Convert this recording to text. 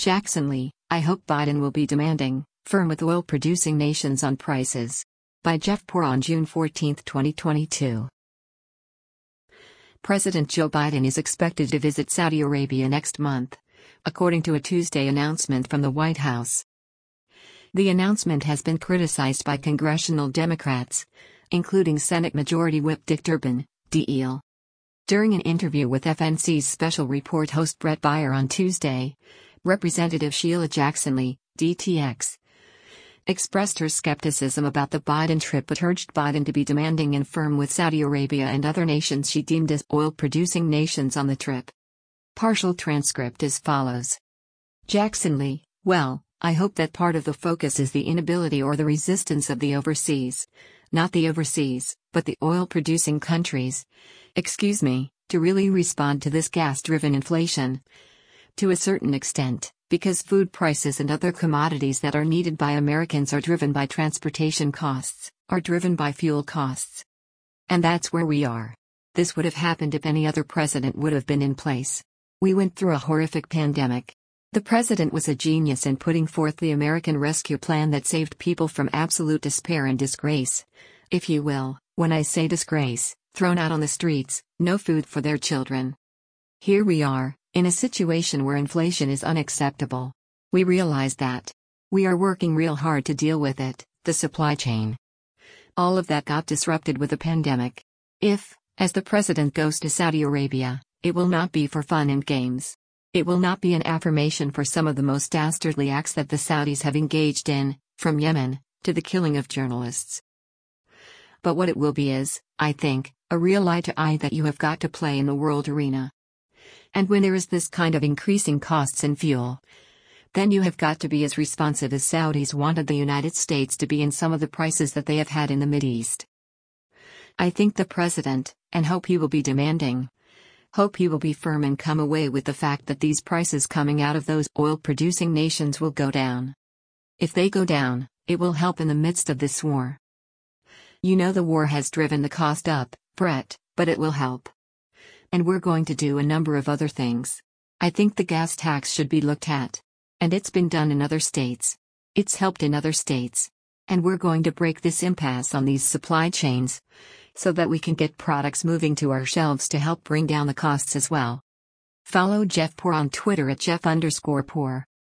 Jackson Lee, I hope Biden will be demanding, firm with oil-producing nations on prices. By Jeff Poor on June 14, 2022. President Joe Biden is expected to visit Saudi Arabia next month, according to a Tuesday announcement from the White House. The announcement has been criticized by congressional Democrats, including Senate Majority Whip Dick Durbin, DL. During an interview with FNC's special report host Brett Baier on Tuesday, Representative Sheila Jackson Lee, DTX, expressed her skepticism about the Biden trip but urged Biden to be demanding and firm with Saudi Arabia and other nations she deemed as oil-producing nations on the trip. Partial transcript as follows. Jackson Lee, well, I hope that part of the focus is the inability or the resistance of the overseas, not the overseas, but the oil-producing countries, to really respond to this gas-driven inflation. To a certain extent, because food prices and other commodities that are needed by Americans are driven by transportation costs, are driven by fuel costs. And that's where we are. This would have happened if any other president would have been in place. We went through a horrific pandemic. The president was a genius in putting forth the American Rescue Plan that saved people from absolute despair and disgrace, if you will. When I say disgrace, thrown out on the streets, no food for their children. Here we are, in a situation where inflation is unacceptable. We realize that. We are working real hard to deal with it, the supply chain. All of that got disrupted with the pandemic. If, as the president goes to Saudi Arabia, it will not be for fun and games. It will not be an affirmation for some of the most dastardly acts that the Saudis have engaged in, from Yemen, to the killing of journalists. But what it will be is, I think, a real eye to eye that you have got to play in the world arena. And when there is this kind of increasing costs in fuel, then you have got to be as responsive as Saudis wanted the United States to be in some of the prices that they have had in the Mideast. I think the president, and hope he will be demanding, hope he will be firm and come away with the fact that these prices coming out of those oil-producing nations will go down. If they go down, it will help in the midst of this war. You know the war has driven the cost up, Brett, but it will help. And we're going to do a number of other things. I think the gas tax should be looked at. And it's been done in other states. It's helped in other states. And we're going to break this impasse on these supply chains, so that we can get products moving to our shelves to help bring down the costs as well. Follow Jeff Poor on Twitter at Jeff_Poor.